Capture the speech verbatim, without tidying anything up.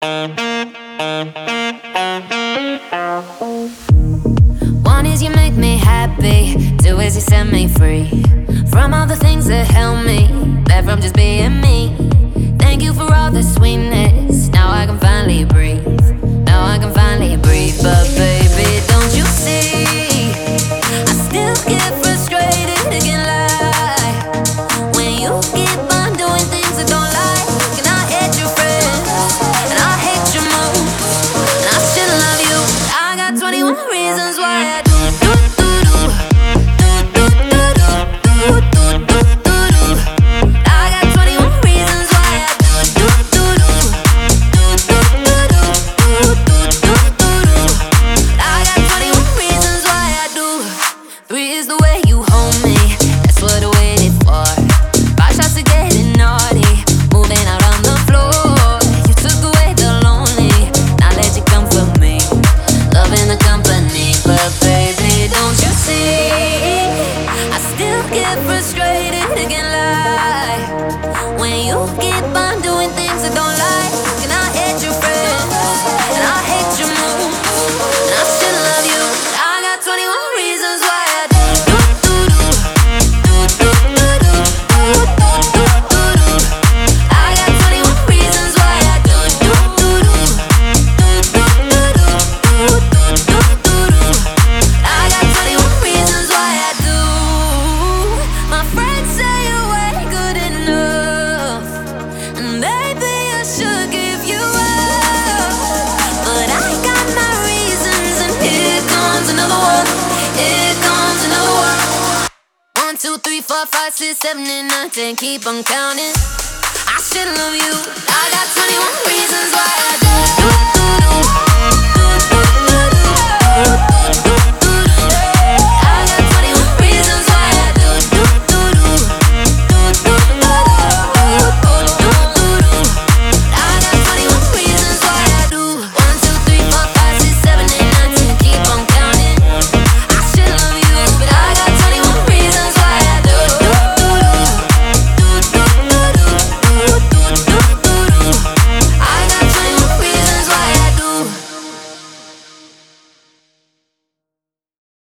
One is you make me happy, two is you set me free from all the things that held me back from just being me. Thank you for all the sweetness, now I can finally breathe. Now I can finally breathe, but baby, don't you see? I still get frustrated, can't lie, when you keep on doing things I don't like. And I hate your friends, and I hate your moves, and I still love you. I got twenty-one reasons why I do do do do do do do do do do do do. I got twenty-one reasons why I do do do do do do do do do do do do. I got twenty-one reasons why I do. Three is the way you hold me, that's what I waited for. Five shots of getting naughty, moving out on the floor. You took away the lonely, now let you come for me, loving the company. But baby, don't you see? I still get frustrated, can't lie, when you keep on doing things I don't like. And I hate your friends, and I hate your moves, and I still love you. I got twenty-one reasons why I do do do do do do do do do do do do. I got twenty-one reasons why I do do do do do do do do do do do do. I got twenty-one reasons why I do. My friends say you ain't good enough, and maybe I should give you up, but I got my reasons, and here comes another one. Here comes another one. One, two, three, four, five, six, seven, and nine, ten. Keep on counting. I should love you. I got twenty-one reasons why.